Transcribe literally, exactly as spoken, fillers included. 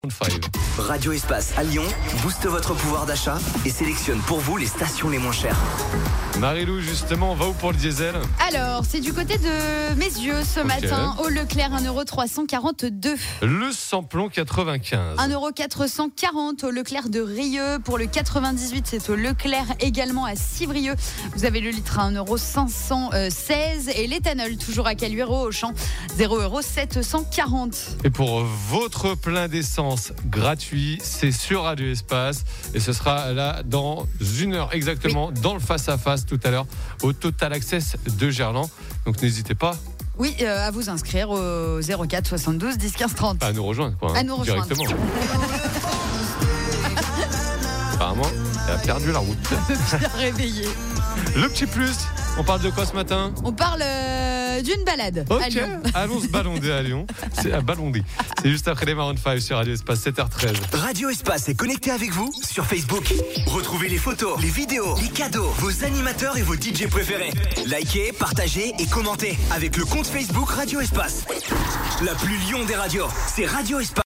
cinq. Radio Espace à Lyon booste votre pouvoir d'achat et sélectionne pour vous les stations les moins chères. Marie-Lou, justement, on va où pour le diesel ? Alors, c'est du côté de Messieurs ce Ok. matin, au Leclerc, un euro trois cent quarante-deux. Le samplon quatre-vingt-quinze. un euro quatre cent quarante au Leclerc de Rieux. Pour le quatre-vingt-dix-huit, c'est au Leclerc également à Civrieux. Vous avez le litre à un euro cinq cent seize. Et l'éthanol, toujours à Caluire au Auchan, zéro euro sept cent quarante. Et pour votre plein d'essence gratuit, c'est sur Radio Espace. Et ce sera là dans une heure exactement, oui. Dans le face-à-face tout à l'heure, au Total Access de Gerland. Donc n'hésitez pas. Oui, euh, à vous inscrire au zéro quatre soixante-douze dix quinze trente. À nous rejoindre, quoi. Hein, à nous rejoindre. Directement. Apparemment, elle a perdu la route. Bien réveillé. Le petit plus, on parle de quoi ce matin ? On parle euh, d'une balade Ok, à Lyon. allons se balander à Lyon. C'est à balander. C'est juste après les Maroon cinq sur Radio Espace, sept heures treize. Radio Espace est connecté avec vous sur Facebook. Retrouvez les photos, les vidéos, les cadeaux, vos animateurs et vos D J préférés. Likez, partagez et commentez avec le compte Facebook Radio Espace. La plus Lyon des radios, c'est Radio Espace.